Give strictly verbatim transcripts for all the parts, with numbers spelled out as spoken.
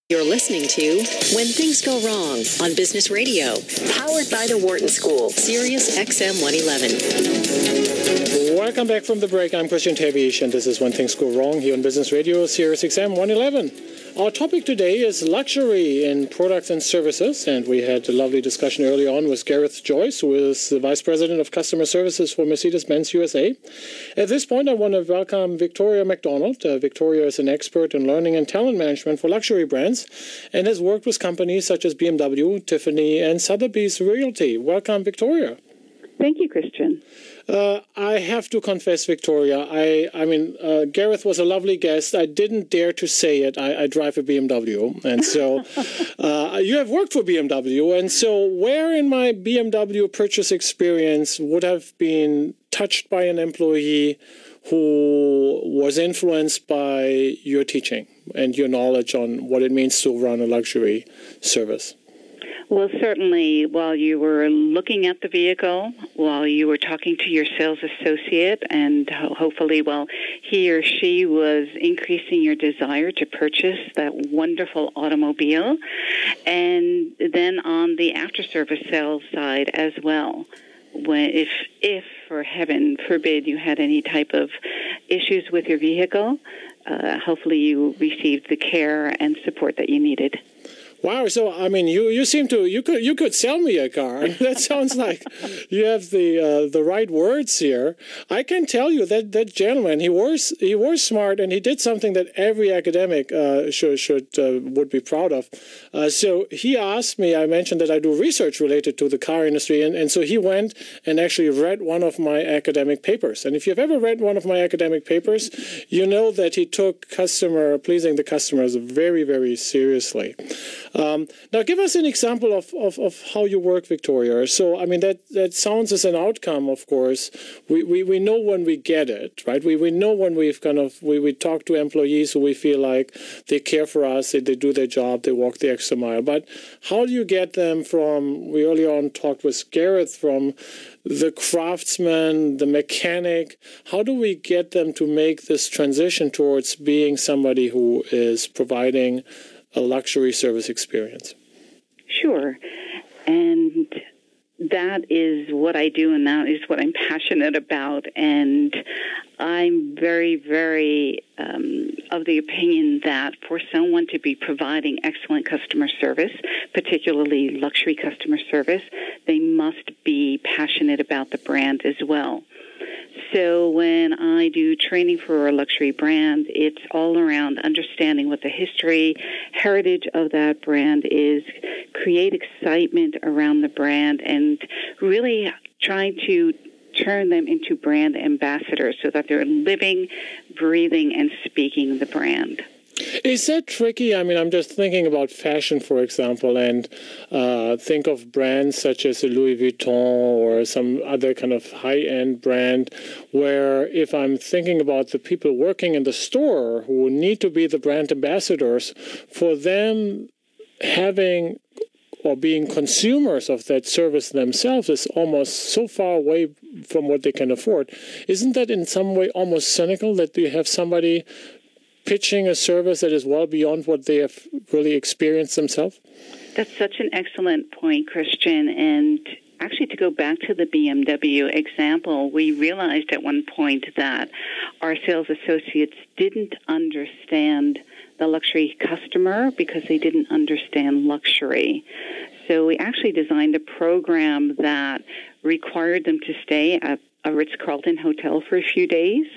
You're listening to When Things Go Wrong on Business Radio, powered by the Wharton School, Sirius X M one eleven. Welcome back from the break. I'm Christian Tevish, and this is When Things Go Wrong here on Business Radio, Sirius X M one eleven. Our topic today is luxury in products and services, and we had a lovely discussion early on with Gareth Joyce, who is the Vice President of Customer Services for Mercedes-Benz U S A. At this point, I want to welcome Victoria McDonald. Uh, Victoria is an expert in learning and talent management for luxury brands and has worked with companies such as B M W, Tiffany, and Sotheby's Realty. Welcome, Victoria. Thank you, Christian. Uh, I have to confess, Victoria, I, I mean, uh, Gareth was a lovely guest. I didn't dare to say it. I, I drive a B M W, and so uh, you have worked for B M W, and so where in my B M W purchase experience would have been touched by an employee who was influenced by your teaching and your knowledge on what it means to run a luxury service? Well, certainly while you were looking at the vehicle, while you were talking to your sales associate, and ho- hopefully while he or she was increasing your desire to purchase that wonderful automobile, and then on the after-service sales side as well. When, if, if, for heaven forbid, you had any type of issues with your vehicle, uh, hopefully you received the care and support that you needed. Wow, so I mean, you, you seem to you could you could sell me a car. That sounds like you have the uh, the right words here. I can tell you that that gentleman, he was he was smart, and he did something that every academic uh, should should uh, would be proud of. Uh, so he asked me. I mentioned that I do research related to the car industry, and, and so he went and actually read one of my academic papers. And if you've ever read one of my academic papers, you know that he took customer pleasing the customers very very seriously. Um, now, give us an example of, of, of how you work, Victoria. So, I mean, that, that sounds as an outcome, of course. We, we, we know when we get it, right? We we know when we've kind of, we, we talk to employees who we feel like they care for us, they, they do their job, they walk the extra mile. But how do you get them from, we earlier on talked with Gareth, from the craftsman, the mechanic, how do we get them to make this transition towards being somebody who is providing a luxury service experience? Sure. And that is what I do, and that is what I'm passionate about. And I'm very, very um, of the opinion that for someone to be providing excellent customer service, particularly luxury customer service, they must be passionate about the brand as well. So when I do training for a luxury brand, it's all around understanding what the history, heritage of that brand is, create excitement around the brand, and really trying to turn them into brand ambassadors so that they're living, breathing, and speaking the brand. Is that tricky? I mean, I'm just thinking about fashion, for example, and uh, think of brands such as Louis Vuitton or some other kind of high-end brand, where if I'm thinking about the people working in the store who need to be the brand ambassadors, for them having or being consumers of that service themselves is almost so far away from what they can afford. Isn't that in some way almost cynical that you have somebody pitching a service that is well beyond what they have really experienced themselves? That's such an excellent point, Christian. And actually, to go back to the B M W example, we realized at one point that our sales associates didn't understand the luxury customer because they didn't understand luxury. So we actually designed a program that required them to stay at a Ritz-Carlton hotel for a few days.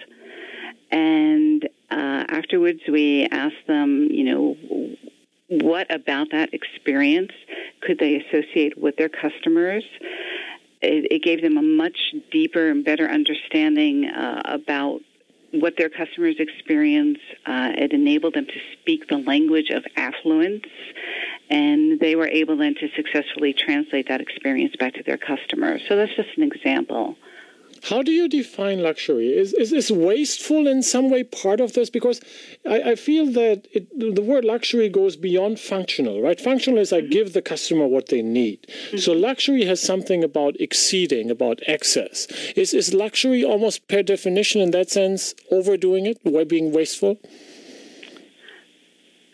And uh, afterwards, we asked them, you know, what about that experience could they associate with their customers? It, it gave them a much deeper and better understanding uh, about what their customers experience. Uh, it enabled them to speak the language of affluence, and they were able then to successfully translate that experience back to their customers. So that's just an example. How do you define luxury? Is is, is wasteful in some way part of this? Because I, I feel that it, the word luxury goes beyond functional, right? Functional is I mm-hmm. give the customer what they need. Mm-hmm. So luxury has something about exceeding, about excess. Is is luxury almost per definition in that sense overdoing it, being wasteful?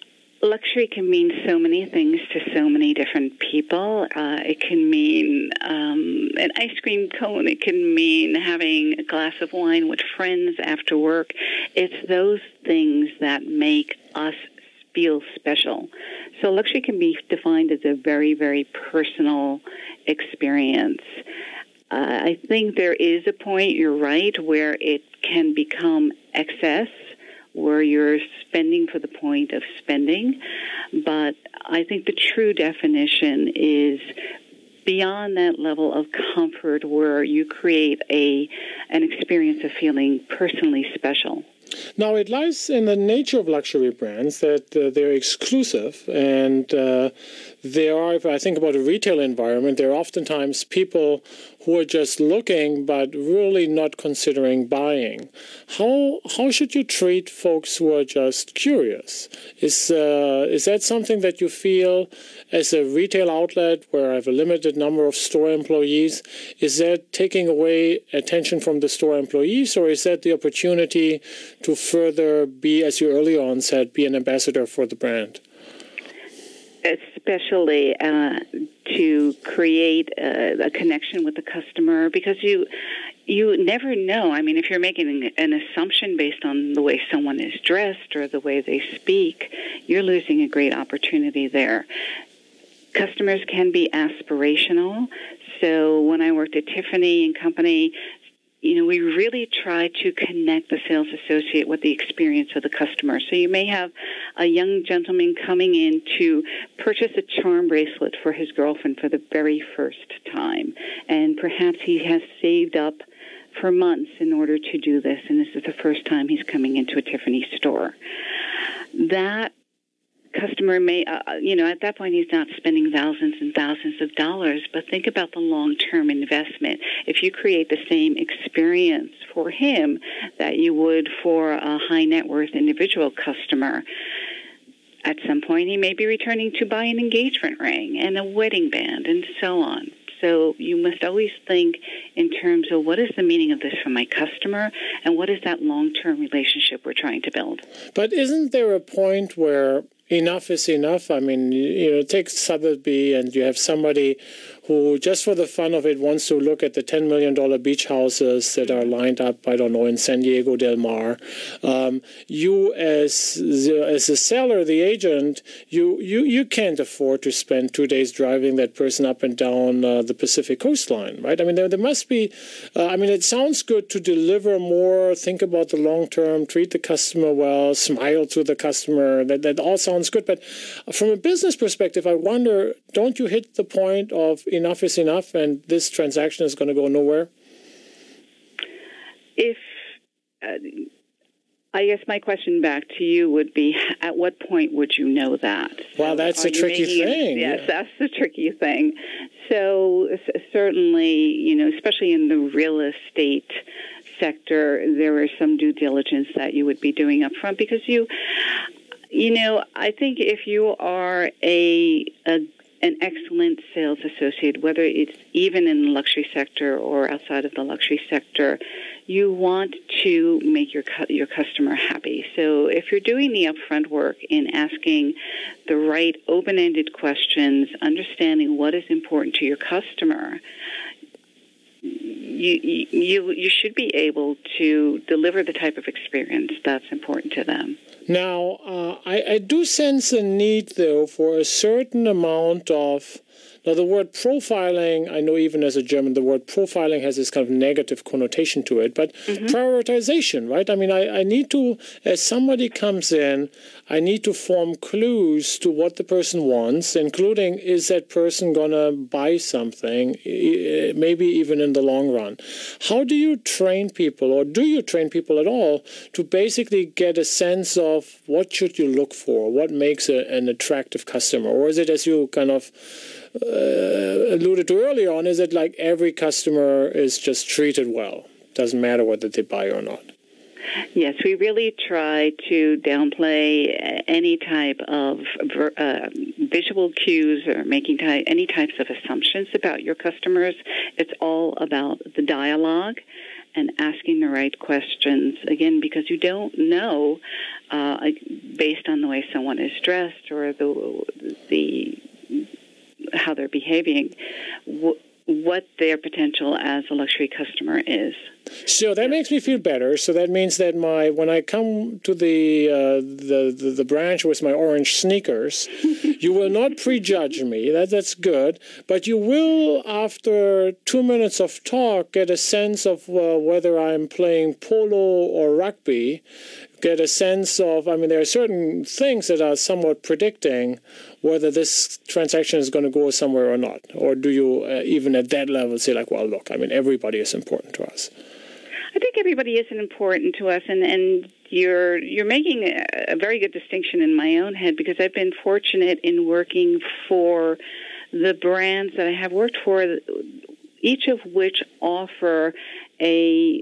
Luxury can mean so many things to so many different people. Uh, it can mean um, an ice cream cone. It can mean having a glass of wine with friends after work. It's those things that make us feel special. So luxury can be defined as a very, very personal experience. Uh, I think there is a point, you're right, where it can become excess, where you're spending for the point of spending. But I think the true definition is beyond that level of comfort where you create a an experience of feeling personally special. Now, it lies in the nature of luxury brands that uh, they're exclusive, and uh, there are, if I think about a retail environment, there are oftentimes people who are just looking but really not considering buying. How how should you treat folks who are just curious? Is uh, is that something that you feel as a retail outlet where I have a limited number of store employees, is that taking away attention from the store employees, or is that the opportunity to further be, as you earlier on said, be an ambassador for the brand? Especially uh, to create a, a connection with the customer, because you you never know. I mean, if you're making an assumption based on the way someone is dressed or the way they speak, you're losing a great opportunity there. Customers can be aspirational. So when I worked at Tiffany and Company, you know, we really try to connect the sales associate with the experience of the customer. So you may have a young gentleman coming in to purchase a charm bracelet for his girlfriend for the very first time. And perhaps he has saved up for months in order to do this, and this is the first time he's coming into a Tiffany store. That customer may, uh, you know, at that point he's not spending thousands and thousands of dollars, but think about the long-term investment. If you create the same experience for him that you would for a high-net-worth individual customer, at some point he may be returning to buy an engagement ring and a wedding band and so on. So you must always think in terms of what is the meaning of this for my customer and what is that long-term relationship we're trying to build. But isn't there a point where enough is enough? I mean, you know, take Sotheby, and you have somebody who, just for the fun of it, wants to look at the ten million dollars beach houses that are lined up, I don't know, in San Diego Del Mar. Um, you, as the, as a seller, the agent, you, you, you can't afford to spend two days driving that person up and down uh, the Pacific coastline, right? I mean, there, there must be, uh, I mean, it sounds good to deliver more, think about the long term, treat the customer well, smile to the customer. That, that all sounds good. But from a business perspective, I wonder, don't you hit the point of enough is enough and this transaction is going to go nowhere? If, uh, I guess my question back to you would be, at what point would you know that? Well, that's so a tricky thing. Yes, yeah. that's the tricky thing. So certainly, you know, especially in the real estate sector, there is some due diligence that you would be doing up front, because you, you know, I think if you are a, a an excellent sales associate, whether it's even in the luxury sector or outside of the luxury sector, you want to make your your customer happy. So if you're doing the upfront work in asking the right open-ended questions, understanding what is important to your customer, you you you should be able to deliver the type of experience that's important to them. Now, uh, I, I do sense a need, though, for a certain amount of... Now, the word profiling, I know even as a German, the word profiling has this kind of negative connotation to it, but mm-hmm. prioritization, right? I mean, I, I need to, as somebody comes in, I need to form clues to what the person wants, including, is that person going to buy something, maybe even in the long run? How do you train people, or do you train people at all, to basically get a sense of what should you look for, what makes a, an attractive customer? Or is it, as you kind of Uh, alluded to earlier on, is it like every customer is just treated well? Doesn't matter whether they buy or not. Yes, we really try to downplay any type of uh, visual cues or making ty- any types of assumptions about your customers. It's all about the dialogue and asking the right questions, again, because you don't know, uh, based on the way someone is dressed or the the how they're behaving, wh- what their potential as a luxury customer is. So that makes me feel better. So that means that my when I come to the uh, the, the the branch with my orange sneakers, you will not prejudge me. That that's good. But you will, after two minutes of talk, get a sense of uh, whether I'm playing polo or rugby. Get a sense of, I mean, there are certain things that are somewhat predicting whether this transaction is going to go somewhere or not. Or do you uh, even at that level say like, well, look, I mean, everybody is important to us? I think everybody is important to us, and, and you're you're making a, a very good distinction in my own head, because I've been fortunate in working for the brands that I have worked for, each of which offer a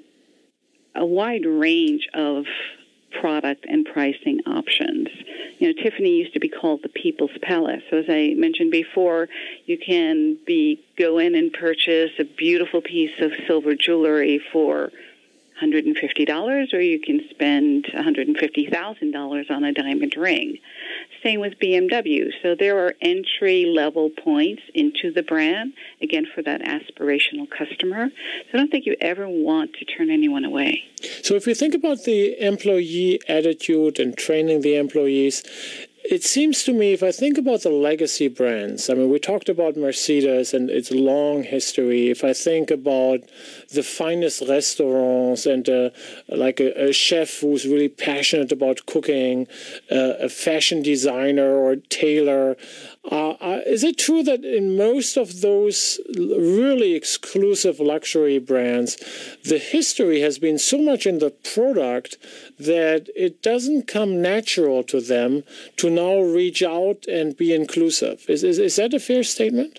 a wide range of product and pricing options. You know, Tiffany used to be called the People's Palace. So as I mentioned before, you can be go in and purchase a beautiful piece of silver jewelry for one hundred fifty dollars, or you can spend one hundred fifty thousand dollars on a diamond ring. Same with B M W. So there are entry-level points into the brand, again, for that aspirational customer. So I don't think you ever want to turn anyone away. So if you think about the employee attitude and training the employees, it seems to me, if I think about the legacy brands, I mean, we talked about Mercedes and its long history. If I think about the finest restaurants and uh, like a, a chef who's really passionate about cooking, uh, a fashion designer or tailor, uh, uh, is it true that in most of those really exclusive luxury brands, the history has been so much in the product that it doesn't come natural to them to now reach out and be inclusive? Is is, is that a fair statement?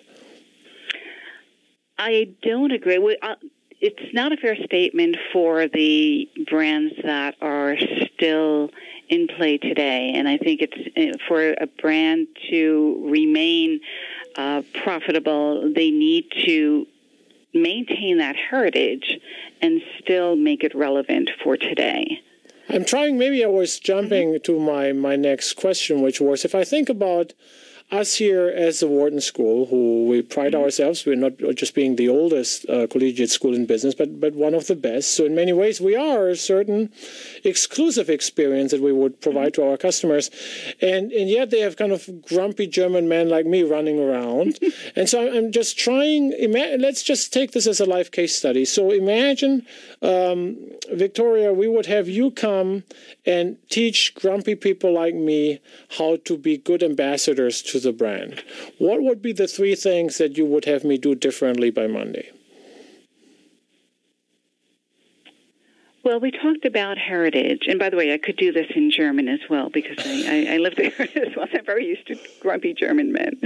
I don't agree. We, uh, it's not a fair statement for the brands that are still in play today. And I think it's for a brand to remain uh, profitable, they need to maintain that heritage and still make it relevant for today. I'm trying, maybe I was jumping mm-hmm. to my, my next question, which was, if I think about us here as the Wharton School, who we pride mm-hmm. ourselves, we're not just being the oldest uh, collegiate school in business, but, but one of the best. So in many ways, we are a certain exclusive experience that we would provide mm-hmm. to our customers. And, and yet they have kind of grumpy German men like me running around. And so I'm just trying, ima- let's just take this as a live case study. So imagine, um, Victoria, we would have you come and teach grumpy people like me how to be good ambassadors to the brand. What would be the three things that you would have me do differently by Monday? Well, we talked about heritage. And by the way, I could do this in German as well, because I, I, I lived there as well. I'm very used to grumpy German men.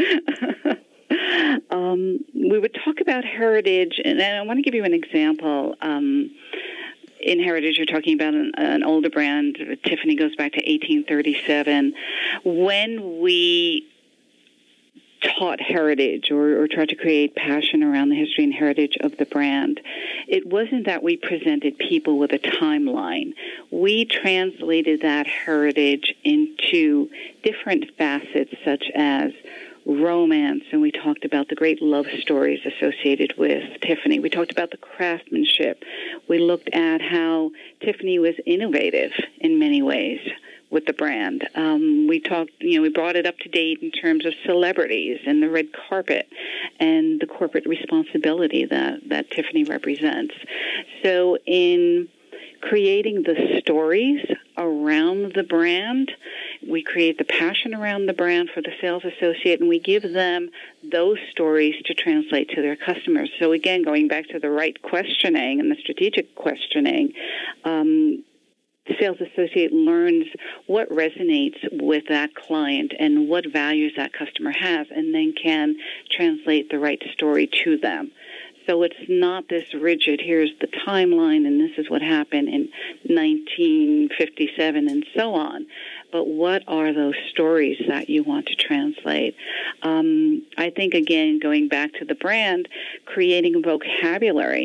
um, we would talk about heritage, and I want to give you an example. Um, in heritage, you're talking about an, an older brand. Tiffany goes back to eighteen thirty-seven. When we taught heritage or, or tried to create passion around the history and heritage of the brand, it wasn't that we presented people with a timeline. We translated that heritage into different facets, such as romance, and we talked about the great love stories associated with Tiffany. We talked about the craftsmanship. We looked at how Tiffany was innovative in many ways with the brand. Um, we talked, you know, we brought it up to date in terms of celebrities and the red carpet and the corporate responsibility that, that Tiffany represents. So in creating the stories around the brand, we create the passion around the brand for the sales associate, and we give them those stories to translate to their customers. So again, going back to the right questioning and the strategic questioning, um, the sales associate learns what resonates with that client and what values that customer has, and then can translate the right story to them. So it's not this rigid, here's the timeline and this is what happened in nineteen fifty-seven and so on. But what are those stories that you want to translate? Um, I think, again, going back to the brand, creating a vocabulary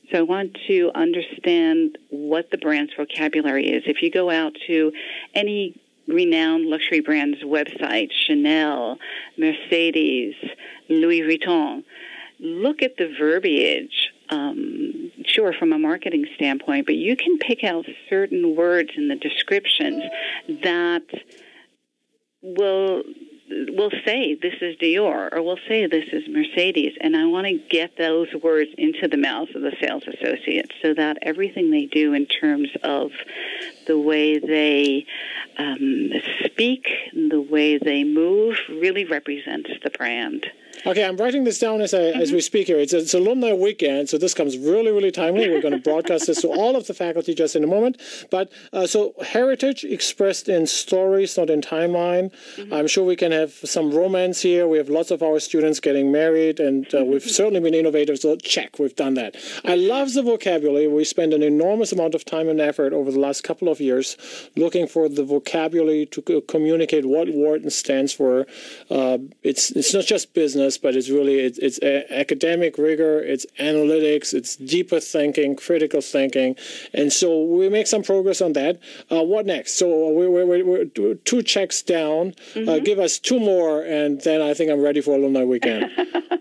So I want to understand what the brand's vocabulary is. If you go out to any renowned luxury brand's website, Chanel, Mercedes, Louis Vuitton, look at the verbiage, um, sure, from a marketing standpoint, but you can pick out certain words in the descriptions that will will say this is Dior, or will say this is Mercedes, and I want to get those words into the mouths of the sales associates so that everything they do in terms of the way they um, speak, the way they move, really represents the brand. Okay, I'm writing this down as I, mm-hmm. as we speak here. It's, it's Alumni Weekend, so this comes really, really timely. We're going to broadcast this to all of the faculty just in a moment. But uh, so heritage expressed in stories, not in timeline. Mm-hmm. I'm sure we can have some romance here. We have lots of our students getting married, and uh, we've certainly been innovative, so check, we've done that. I love the vocabulary. We spend an enormous amount of time and effort over the last couple of years looking for the vocabulary to co- communicate what Wharton stands for. Uh, it's, it's not just business, but it's really it's, it's academic rigor, it's analytics, it's deeper thinking, critical thinking, and so we make some progress on that. Uh, what next? So we're, we're, we're two checks down. Mm-hmm. Uh, give us two more, and then I think I'm ready for Alumni Weekend.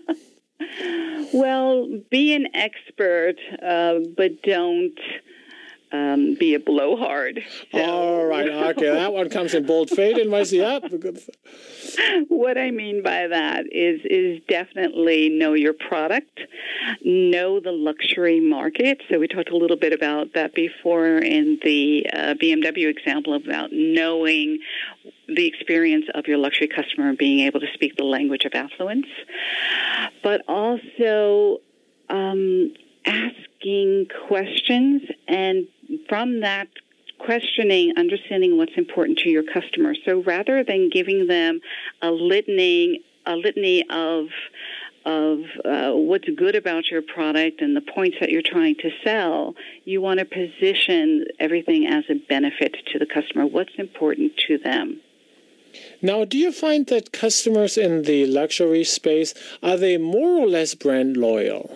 Well, be an expert, uh, but don't Um, be a blowhard. So. All right, okay, that one comes in boldface in my yeah. What I mean by that is is definitely know your product, know the luxury market. So we talked a little bit about that before in the uh, B M W example about knowing the experience of your luxury customer and being able to speak the language of affluence, but also um, asking questions, and from that questioning, understanding what's important to your customer. So rather than giving them a litany, a litany of of uh, what's good about your product and the points that you're trying to sell, you want to position everything as a benefit to the customer. What's important to them? Now, do you find that customers in the luxury space, are they more or less brand loyal?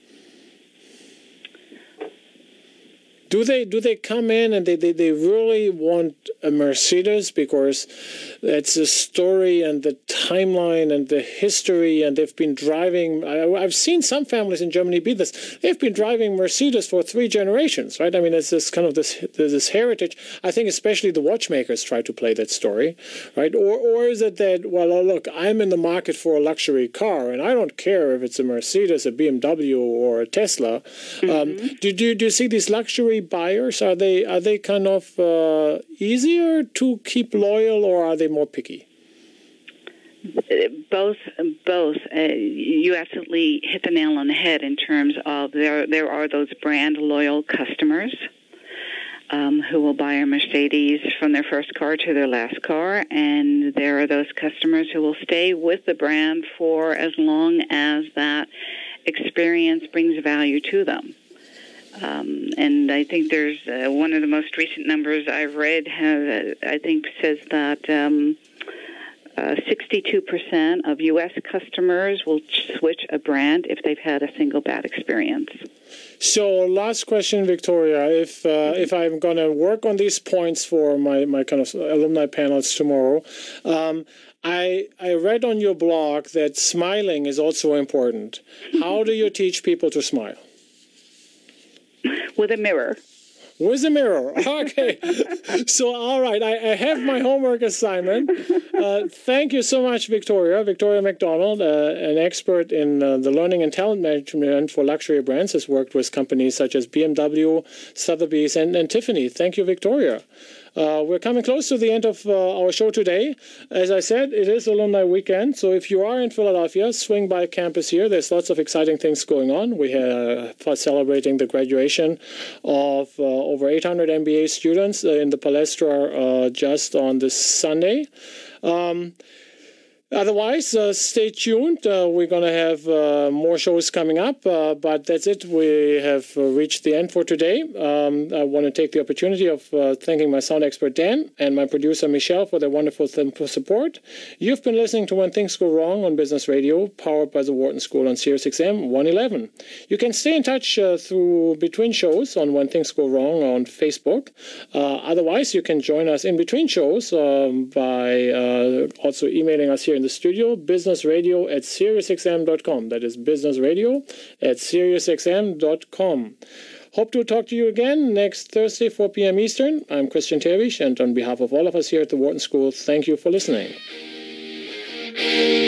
Do they do they come in and they, they, they really want a Mercedes because it's the story and the timeline and the history, and they've been driving, I, I've seen some families in Germany be this, they've been driving Mercedes for three generations, right? I mean, it's this kind of this this heritage. I think especially the watchmakers try to play that story, right? Or, or is it that, well, look, I'm in the market for a luxury car and I don't care if it's a Mercedes, a B M W, or a Tesla. Mm-hmm. Um, do, do, do you see these luxury buyers, are they are they kind of uh, easier to keep loyal, or are they more picky? Both, both. Uh, you absolutely hit the nail on the head in terms of there there are those brand loyal customers um, who will buy a Mercedes from their first car to their last car, and there are those customers who will stay with the brand for as long as that experience brings value to them. Um, and I think there's uh, one of the most recent numbers I've read, have, uh, I think, says that um, uh, sixty-two percent of U S customers will switch a brand if they've had a single bad experience. So, last question, Victoria. If uh, mm-hmm. if I'm going to work on these points for my, my kind of alumni panels tomorrow, um, I I read on your blog that smiling is also important. How do you teach people to smile? With a mirror. With a mirror. Okay. So, all right. I, I have my homework assignment. Uh, thank you so much, Victoria. Victoria McDonald, uh, an expert in uh, the learning and talent management for luxury brands, has worked with companies such as B M W, Sotheby's, and, and Tiffany. Thank you, Victoria. Uh, we're coming close to the end of uh, our show today. As I said, it is Alumni Weekend, so if you are in Philadelphia, swing by campus here. There's lots of exciting things going on. We are uh, celebrating the graduation of uh, over eight hundred M B A students uh, in the Palestra uh, just on this Sunday. Um, Otherwise, uh, stay tuned. Uh, we're going to have uh, more shows coming up, uh, but that's it. We have uh, reached the end for today. Um, I want to take the opportunity of uh, thanking my sound expert, Dan, and my producer, Michelle, for their wonderful support. You've been listening to When Things Go Wrong on Business Radio, powered by the Wharton School on Sirius X M one eleven. You can stay in touch uh, through between shows on When Things Go Wrong on Facebook. Uh, otherwise, you can join us in between shows um, by uh, also emailing us here in the studio, businessradio at SiriusXM dot com. That is businessradio at SiriusXM dot com. Hope to talk to you again next Thursday, four p.m. Eastern. I'm Christian Terwiesch, and on behalf of all of us here at the Wharton School, thank you for listening.